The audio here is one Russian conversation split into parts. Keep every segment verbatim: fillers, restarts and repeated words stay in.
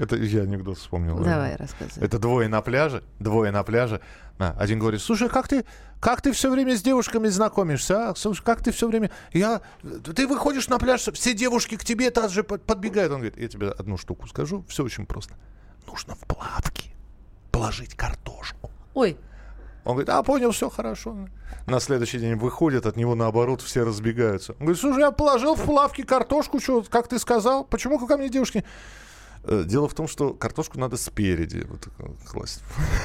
Это я анекдот вспомнил. Давай, рассказывай. Это двое на пляже, двое на пляже. А, один говорит: слушай, как ты, как ты все время с девушками знакомишься, а? Слушай, как ты все время... Я... Ты выходишь на пляж, все девушки к тебе также подбегают. Он говорит: я тебе одну штуку скажу, все очень просто. Нужно в плавки положить картошку. Ой. Он говорит: а, понял, все хорошо. На следующий день выходит, от него наоборот все разбегаются. Он говорит: слушай, я положил в плавки картошку, что, как ты сказал? Почему ко мне девушки... Дело в том, что картошку надо спереди вот, класть.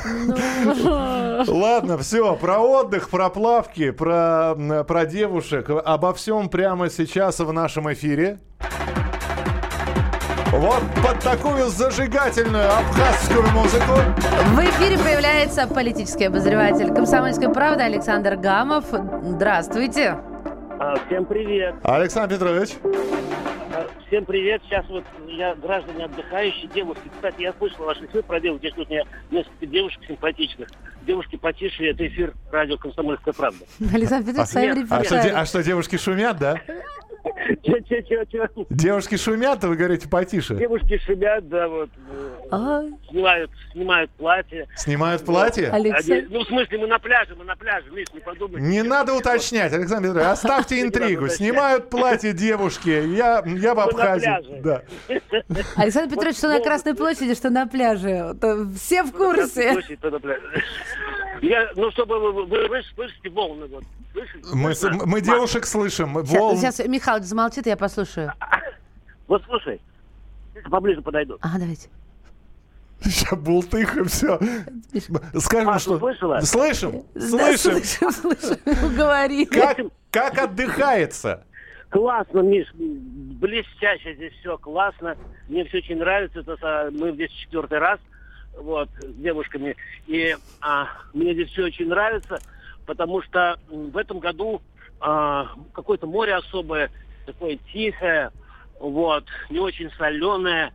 Ладно, все, про отдых, про плавки, про, про девушек, обо всем прямо сейчас в нашем эфире. Вот под такую зажигательную абхазскую музыку. В эфире появляется политический обозреватель «Комсомольской правды» Александр Гамов. Здравствуйте. Всем привет. Александр Петрович. Всем привет. Сейчас вот я граждане отдыхающие, девушки. Кстати, я слышал ваш эфир про девушек. Здесь вот у меня несколько девушек симпатичных. Девушки потише, это эфир радио «Комсомольская правда». Александр Петрович, своим репертуаром. А что, девушки шумят, да? Че-че-че-че? Девушки шумят, вы говорите, потише? Девушки шумят, да, вот. Снимают, снимают платье. Снимают платье? Александр... Ну, в смысле, мы на пляже, мы на пляже, Миш, не подумайте. Не надо уточнять, Александр Петрович, оставьте интригу. Снимают платье девушки, я, я в Абхазии. Да. Александр Петрович, что на Красной площади, что на пляже. Все в курсе. Я, ну, чтобы вы, вы, вы слышите волны. Вот. Мы, мы девушек слышим. Волн... Сейчас, сейчас Михаил замолчит, я послушаю. Вот слушай, поближе подойду. Ага, давайте. Сейчас бултыха, все. Скажем, а, что... Слышала? Слышим, да, слышим. Слышим, слышим. Говори. Как, как отдыхается? Классно, Миш, блестяще здесь все, классно. Мне все очень нравится. Это, мы здесь четвертый раз. Вот, с девушками. И а, мне здесь все очень нравится, потому что в этом году а, какое-то море особое, такое тихое, вот, не очень соленое,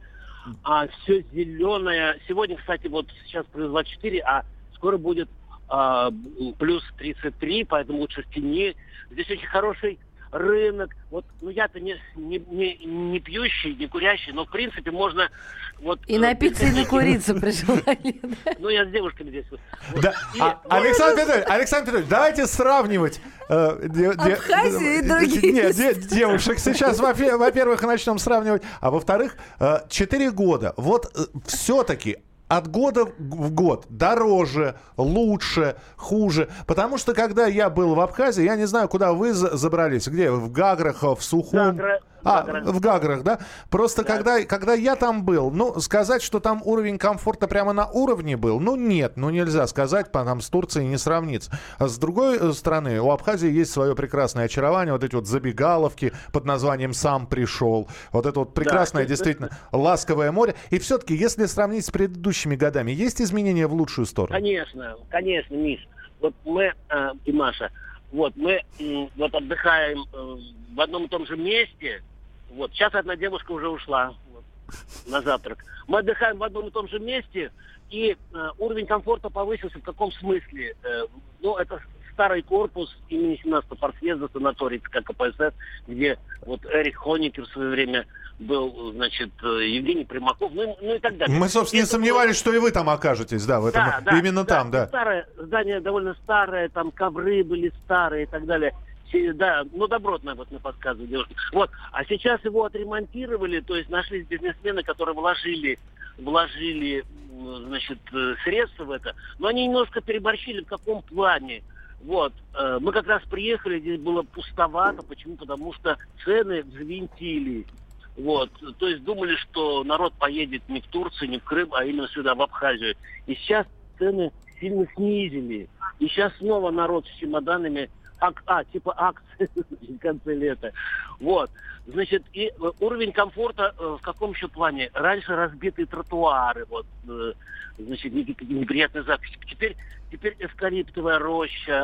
а все зеленое. Сегодня, кстати, вот сейчас плюс двадцать четыре, а скоро будет а, плюс тридцать три, поэтому лучше в тени. Здесь очень хороший рынок. Вот, ну я-то не, не, не, не пьющий, не курящий, но в принципе можно вот... И напиться, и накуриться при желании. Ну, я с девушками здесь. Да. А, Александр Петрович, Александр Петрович, давайте сравнивать э, де, де, Абхазию и другие. Нет, де, девушек сейчас, во-первых, начнем сравнивать, а во-вторых, четыре года. Вот все-таки от года в год дороже, лучше, хуже. Потому что, когда я был в Абхазии, я не знаю, куда вы забрались. Где? В Гаграх, в Сухум? Гагра. А, в Гаграх, да? Просто да. Когда, когда я там был, ну, сказать, что там уровень комфорта прямо на уровне был, ну, нет, ну, нельзя сказать, там с Турцией не сравнится. А с другой стороны, у Абхазии есть свое прекрасное очарование, вот эти вот забегаловки под названием «Сам пришел», вот это вот прекрасное, да, действительно, ласковое море. И все-таки, если сравнить с предыдущими годами, есть изменения в лучшую сторону? Конечно, конечно, Миш. Вот мы, э, и Маша, вот мы э, вот отдыхаем э, в одном и том же месте. Вот, сейчас одна девушка уже ушла вот, на завтрак. Мы отдыхаем в одном и том же месте, и э, уровень комфорта повысился в каком смысле? Э, ну, это старый корпус имени семнадцатого партсъезда, санаторий ЦК КПСС, где вот Эрих Хоникер в свое время был, значит, Евгений Примаков, ну, ну и так далее. Мы, собственно, не сомневались, было... что и вы там окажетесь, да, в этом, да, да, именно да, там, да. Старое здание довольно старое, там ковры были старые и так далее. Да, ну добротно, вот мне подсказывают девушки. Вот, а сейчас его отремонтировали, то есть нашлись бизнесмены, которые вложили, вложили, значит, средства в это, но они немножко переборщили в каком плане. Вот, мы как раз приехали, здесь было пустовато, почему? Потому что цены взвинтили. Вот, то есть думали, что народ поедет не в Турцию, не в Крым, а именно сюда, в Абхазию. И сейчас цены сильно снизили. И сейчас снова народ с чемоданами. А, а, типа акции в конце лета. Вот. Значит, и уровень комфорта э, в каком еще плане? Раньше разбитые тротуары, вот, э, значит, неприятный запах. Теперь, теперь эвкалиптовая роща,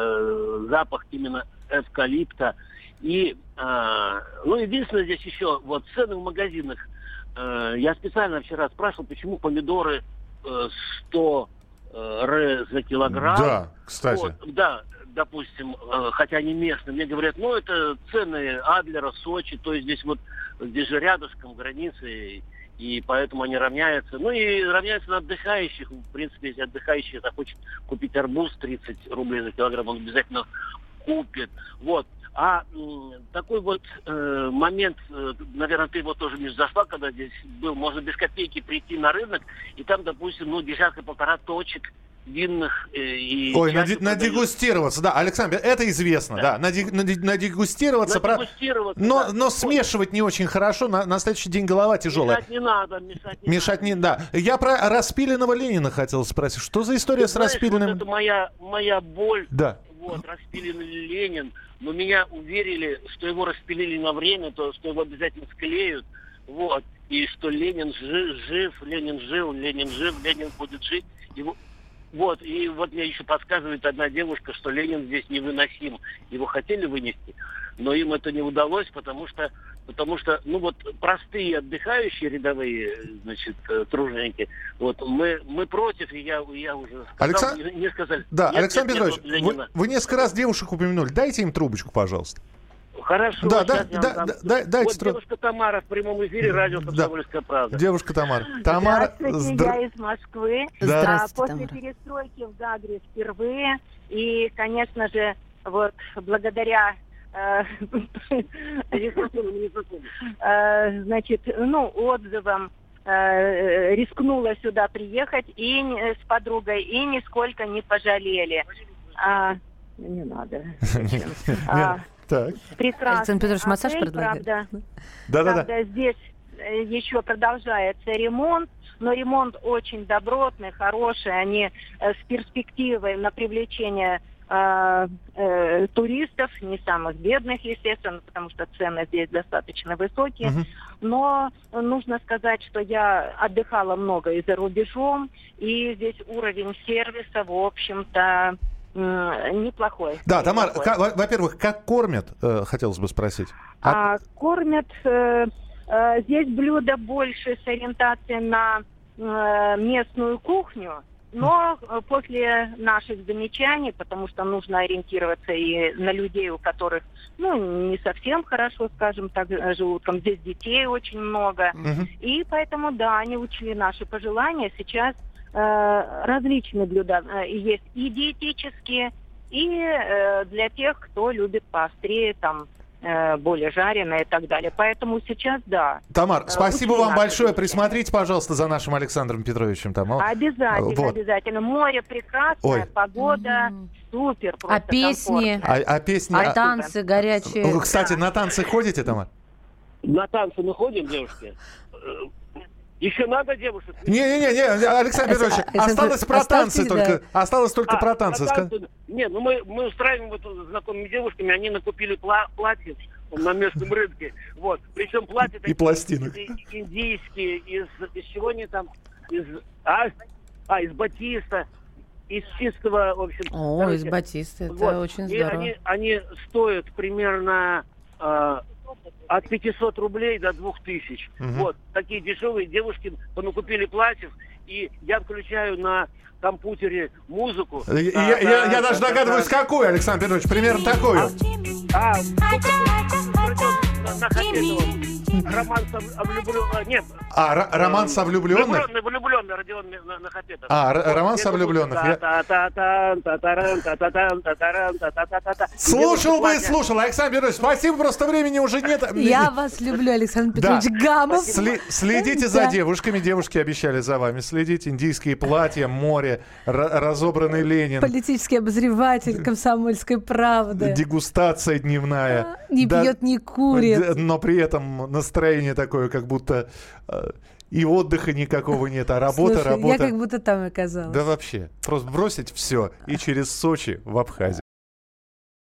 э, запах именно эвкалипта. И, э, ну, единственное здесь еще, вот, цены в магазинах. Э, я специально вчера спрашивал, почему помидоры э, сто э, ре за килограмм. Да, кстати. Вот, да. Допустим, хотя они местные, мне говорят, ну, это цены Адлера, Сочи, то есть здесь вот, здесь же рядышком границы, И поэтому они равняются. Ну и равняются на отдыхающих. В принципе, если отдыхающий захочет купить арбуз тридцать рублей за килограмм, он обязательно купит. Вот. А м, такой вот э, момент, э, наверное, ты его тоже, Миш, зашла, когда здесь был, можно без копейки прийти на рынок, и там, допустим, ну, десятка-полтора точек винных э, и... Ой, чашу нади- продают. надегустироваться, да, Александр, это известно, да, Да. нади- нади- надегустироваться, про- Надегустироваться, но, да. но Вот. смешивать не очень хорошо, на, на следующий день голова тяжелая. Мешать не надо, мешать не Мешать надо. не, да. Я про распиленного Ленина хотел спросить, что за история Ты с знаешь, распиленным... вот это моя, моя боль. Да. Вот, распиленный Ленин. Но меня уверили, что его распилили на время, то, что его обязательно склеют. Вот. И что Ленин жив, жив, Ленин жил, Ленин жив, Ленин будет жить. Его... Вот. И вот мне еще подсказывает одна девушка, что Ленин здесь невыносим. Его хотели вынести, но им это не удалось, потому что, потому что, ну вот, простые отдыхающие рядовые, значит, э, труженики, вот, мы, мы против, и я, я уже сказал, Александр- мне сказали. Да, нет, Александр нет, нет, Петрович, вот вы, Ленина. вы несколько раз девушек упомянули. Дайте им трубочку, пожалуйста. Хорошо, Да, сейчас да, я да, вам дам. да, да, дайте Вот тру- девушка Тамара в прямом эфире, радио «Комсомольская правда». Девушка Тамара. Тамара, Здравствуйте, здра- я из Москвы. Здравствуйте, А, после Тамара. перестройки в Гагре впервые. И, конечно же, вот благодаря э, э, значит, ну, отзывам э, рискнула сюда приехать и не- с подругой, и нисколько не пожалели. А, не надо. А, Так. прекрасно. Александр Петрович, массаж Отель, предлагает. правда. Да-да-да. Правда, здесь э, еще продолжается ремонт, но ремонт очень добротный, хороший. Они э, с перспективой на привлечение э, э, туристов, не самых бедных, естественно, потому что цены здесь достаточно высокие. Мгм. Но нужно сказать, что я отдыхала много и за рубежом, и здесь уровень сервиса, в общем-то, м, неплохой. Да, Тамара, неплохой. ка- во- во-первых, как кормят, э, хотелось бы спросить. А- А, кормят э, э, здесь блюда больше с ориентацией на э, местную кухню, но э, после наших замечаний, потому что нужно ориентироваться и на людей, у которых, ну, не совсем хорошо, скажем так, э, желудком. Здесь детей очень много. Мгм. И поэтому, да, они учли наши пожелания. Сейчас э, различные блюда э, есть и диетические, и э, для тех, кто любит поострее, там, э, более жареное и так далее. Поэтому сейчас, да. Тамар, Э, спасибо учли вам наши большое. замечания. Присмотрите, пожалуйста, за нашим Александром Петровичем. Там. О, Обязательно, Вот. обязательно. Море прекрасное, Ой. погода супер. А Просто песни, А, а песни... а а- танцы горячие. Вы, кстати, на танцы ходите, Тамар? На танцы мы ходим, девушки? Э, Еще надо девушек? Не-не-не, Александр Петрович, Александр, осталось про танцы оставьте, только. Осталось только А, про танцы. на Ска- танцы- Не, ну мы, мы устраиваем вот с знакомыми девушками, они накупили пла- платье на местном рынке. Вот. Причем платья такие пластинок. индийские, из, из чего они там? Из, а? а, из батиста, из чистого, в общем. О, короче, из Батисты, это вот. очень И здорово. они, они стоят примерно э, от пятисот рублей до двух тысяч. Мгм. Вот. Такие дешевые девушки понакупили платьев, и я включаю на компьютере музыку. Я, А, я- я- я да, даже да, догадываюсь, да. какой, Александр Петрович, примерно такой. А, на, на Хапетова. Роман со влюбленных. Нет. А, р- роман со влюбленных? Влюбленный, влюбленный Родион на, на Хапетов. А, р- Вот, роман это со влюбленных. Я- та-та-та-тан, та-таран, та-та-тан, та-таран, та-та-та-та. Слушал бы и Девушка слушал. Александр Петрович, спасибо, просто времени уже нет. Я вас люблю, Александр Да. Петрович Гамов. Сли- следите за Да. девушками, девушки обещали за вами следить. Индийские платья, море, р- разобранный Ленин, Политический обозреватель «Комсомольской правды». дегустация дневная. Не Да, пьет, не курит. д- Но при этом настроение такое, как будто э, и отдыха никакого нет, а работа, Слушай, работа. я как будто там оказалась. Да вообще, просто бросить все и через Сочи в Абхазию.